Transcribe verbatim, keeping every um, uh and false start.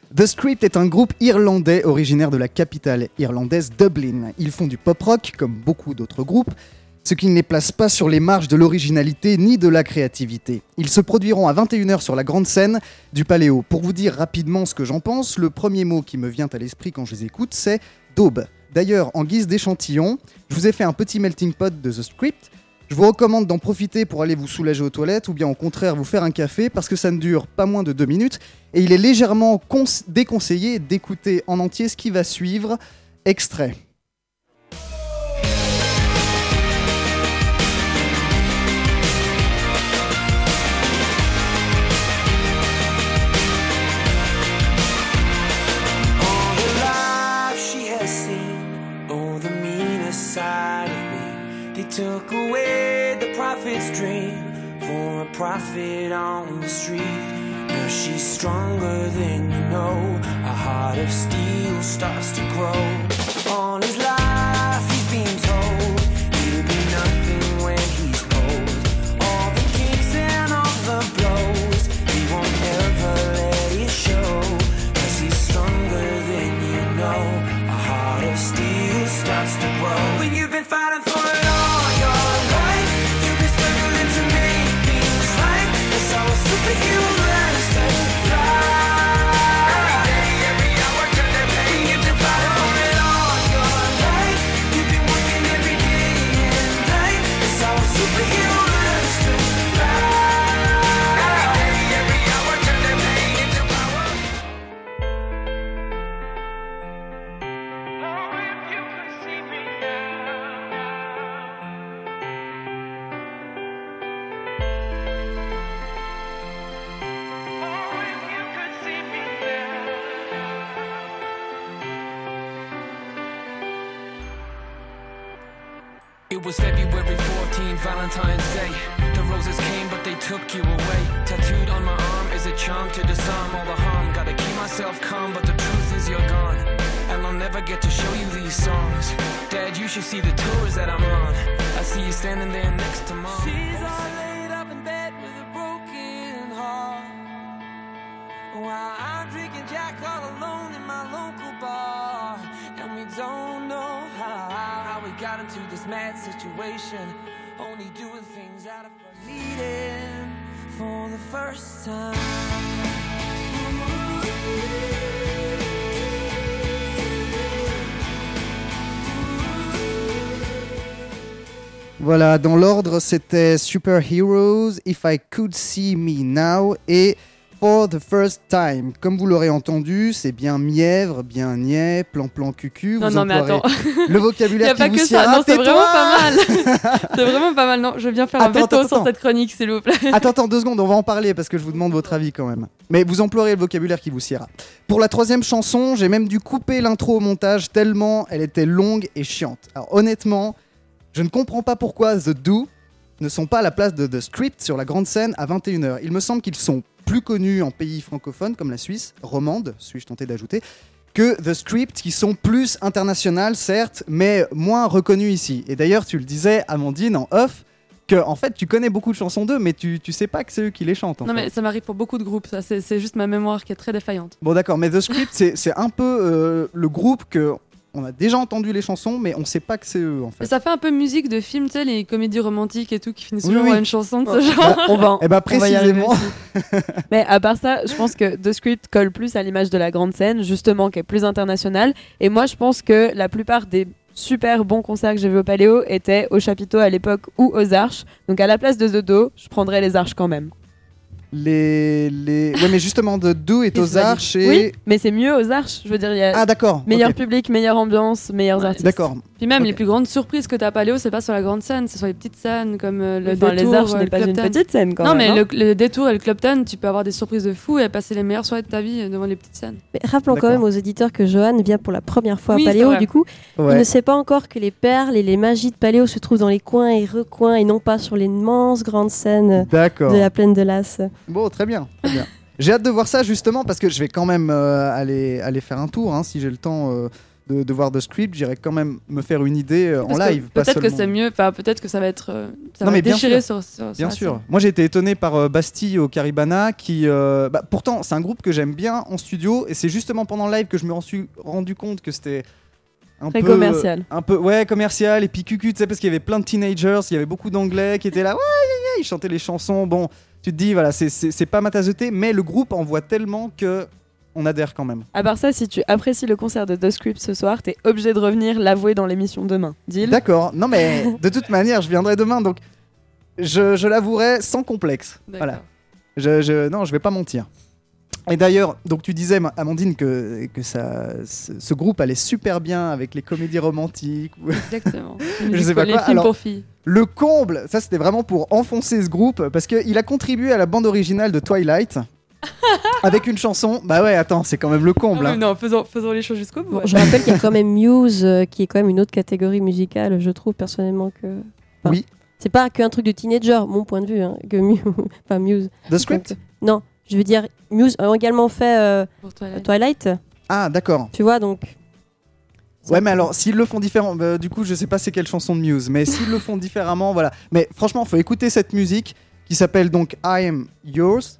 The Script est un groupe irlandais originaire de la capitale irlandaise Dublin. Ils font du pop-rock, comme beaucoup d'autres groupes, ce qui ne les place pas sur les marges de l'originalité ni de la créativité. Ils se produiront à vingt et une heures sur la grande scène du Paléo. Pour vous dire rapidement ce que j'en pense, le premier mot qui me vient à l'esprit quand je les écoute, c'est « daube ». D'ailleurs, en guise d'échantillon, je vous ai fait un petit melting pot de The Script. Je vous recommande d'en profiter pour aller vous soulager aux toilettes ou bien au contraire vous faire un café parce que ça ne dure pas moins de deux minutes et il est légèrement cons- déconseillé d'écouter en entier ce qui va suivre. Extrait. Took away the prophet's dream for a prophet on the street. Now she's stronger than you know. A heart of steel starts to grow. On his life he's been told he'll be nothing when he's cold. All the kicks and all the blows, he won't ever let it show. Cause he's stronger than you know. A heart of steel starts to grow. When you've been fighting for it all superhero learns to fly. Every day, every hour, turn their pain into fire. For it all your life, you've been working every day and night. That's how a superhero learns to fly. Every day, every hour, turn their pain into power. Oh, if you could see me now. It was February fourteenth, Valentine's Day. The roses came, but they took you away. Tattooed on my arm is a charm to disarm all the harm. Gotta keep myself calm, but the truth is you're gone. And I'll never get to show you these songs. Dad, you should see the tours that I'm on. I see you standing there next to Mom. She's all laid up in bed with a broken heart, while I'm drinking Jack all alone in my local bar. And we don't know how, how we got into this mad situation, only doing things out of meeting for the first time. Voilà, dans l'ordre, c'était Superheroes, If I Could See Me Now et For the First Time. Comme vous l'aurez entendu, c'est bien mièvre, bien niais, plan-plan cucu. Non, vous non, mais attends. Le vocabulaire qui vous siera. Non, c'est vraiment pas mal. C'est vraiment pas mal. Non, je viens faire attends, un veto attends, sur attends. cette chronique, s'il vous plaît. Attends, attends, deux secondes, on va en parler parce que je vous demande votre avis quand même. Mais vous emploierez le vocabulaire qui vous siera. Pour la troisième chanson, j'ai même dû couper l'intro au montage tellement elle était longue et chiante. Alors honnêtement, je ne comprends pas pourquoi The Do ne sont pas à la place de The Script sur la grande scène à vingt et une heures. Il me semble qu'ils sont plus connus en pays francophones comme la Suisse, romande, suis-je tenté d'ajouter, que The Script qui sont plus internationales certes, mais moins reconnus ici. Et d'ailleurs, tu le disais, Amandine, en off, que en fait, tu connais beaucoup de chansons d'eux, mais tu, tu sais pas que c'est eux qui les chantent. En non, fait. mais ça m'arrive pour beaucoup de groupes, ça. C'est, c'est juste ma mémoire qui est très défaillante. Bon, d'accord, mais The Script, c'est, c'est un peu euh, le groupe que... On a déjà entendu les chansons, mais on sait pas que c'est eux, en fait. Ça fait un peu musique de film, tu sais, les comédies romantiques et tout, qui finissent Oui, toujours oui. par une chanson de ce genre. On va, Eh ben, on va y arriver précisément. aussi. Mais à part ça, je pense que The Script colle plus à l'image de la grande scène, justement, qui est plus internationale. Et moi, je pense que la plupart des super bons concerts que j'ai vus au Paléo étaient au Chapiteau à l'époque ou aux Arches. Donc à la place de The Do, je prendrais les Arches quand même. Les, les... Ouais, mais justement, The Do est Et aux c'est valide. Arches et... Oui, mais c'est mieux aux Arches. Je veux dire, il y a Ah, d'accord. meilleur ok. public, meilleure ambiance, meilleurs Ouais, artistes. D'accord. Puis même, Ok. les plus grandes surprises que t'as à Paléo, c'est pas sur la grande scène, c'est sur les petites scènes, comme euh, le Enfin, détour, les Arches euh, n'est le pas une Clubton. petite scène quand Non, même. mais hein. le, le détour et le Clubton, tu peux avoir des surprises de fou et passer les meilleures soirées de ta vie devant les petites scènes. Mais rappelons quand D'accord. même aux éditeurs que Johan vient pour la première fois Oui, à c'est Paléo. vrai. Du coup, il Ouais. ne sait pas encore que les perles et les magies de Paléo se trouvent dans les coins et recoins et non pas sur l'immense grande scène D'accord. de la plaine de Las. Bon, très bien. Très bien. J'ai hâte de voir ça justement parce que je vais quand même euh, aller, aller faire un tour hein, si j'ai le temps euh, de, de voir The Script, j'irai quand même me faire une idée euh, en Parce que live. pas Peut-être que seulement- c'est mieux, enfin peut-être que ça va être, euh, ça Non, va mais bien déchirer sûr. sur, sur, sur Bien la sûr. scène. Moi, j'ai été étonné par euh, Bastille au Caribana, qui, euh, bah, pourtant, c'est un groupe que j'aime bien en studio, et c'est justement pendant le live que je me suis rendu compte que c'était un Très peu commercial. un peu ouais commercial et puis cucu, tu sais, parce qu'il y avait plein de teenagers, il y avait beaucoup d'anglais qui étaient là, ouais, yeah, yeah, ils chantaient les chansons. Bon, tu te dis voilà, c'est c'est c'est pas ma tasse de thé, mais le groupe envoie tellement que on adhère quand même. À part ça, si tu apprécies le concert de The Script ce soir, t'es obligé de revenir l'avouer dans l'émission demain. Deal? D'accord. Non mais de toute manière, je viendrai demain, donc je, je l'avouerai sans complexe. D'accord. Voilà. Je, je non, je vais pas mentir. Et d'ailleurs, donc tu disais, Amandine, que, que ça, ce, ce groupe allait super bien avec les comédies romantiques. ou- Exactement. Je sais pas les quoi, films alors- pour filles. Le comble, ça c'était vraiment pour enfoncer ce groupe, parce qu'il a contribué à la bande originale de Twilight avec une chanson. Bah ouais, attends, c'est quand même le comble. Ah hein. oui, non, faisons, faisons les choses jusqu'au bout. Bon, ouais. je rappelle qu'il y a quand même Muse, euh, qui est quand même une autre catégorie musicale, je trouve personnellement que. Enfin, Oui. C'est pas qu'un truc de teenager, mon point de vue, hein, que Muse. Enfin, Muse. The Script. Non, je veux dire, Muse a également fait euh, Pour Twilight. Twilight, Ah d'accord. tu vois, donc. Ouais, mais alors s'ils le font différemment, bah, du coup, je sais pas c'est quelle chanson de Muse, mais s'ils le font différemment, voilà. Mais franchement, faut écouter cette musique qui s'appelle donc I Am Yours.